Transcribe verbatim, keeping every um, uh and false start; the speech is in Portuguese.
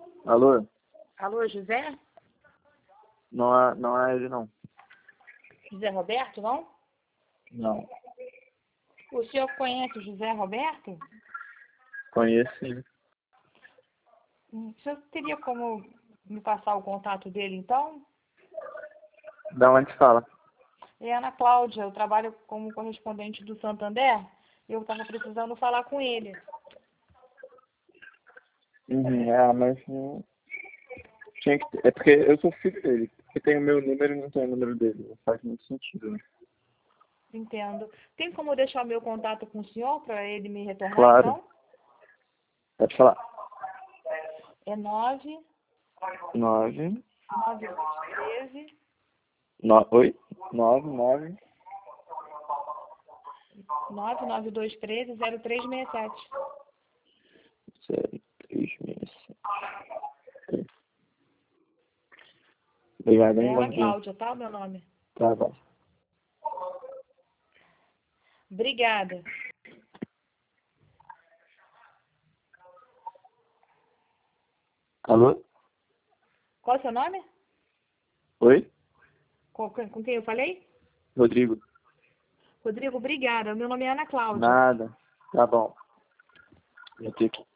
Alô? Alô, José? Não é, não é ele, não. José Roberto, não? Não. O senhor conhece o José Roberto? Conheço, sim. Hum, O senhor teria como me passar o contato dele, então? Da onde fala? É Ana Cláudia, eu trabalho como correspondente do Santander e eu estava precisando falar com ele. Uhum, é, mas não... Tinha que ter. É porque eu sou filho dele. Porque tem o meu número e não tem o número dele. Não faz muito sentido, né? Entendo. Tem como eu deixar o meu contato com o senhor para ele me retornar, Claro. então? Pode falar. É nove Nove. nove treze No, oi? Nove, nove. nove nove dois um três zero três seis sete. Zero, três, seis, sete. Obrigado, É hein? Bom Ana dia. Cláudia, tá? O meu nome. Tá bom. Obrigada. Alô? Qual é o seu nome? Oi? Com, com quem eu falei? Rodrigo. Rodrigo, obrigada. Meu nome é Ana Cláudia. Nada. Tá bom. Eu tenho que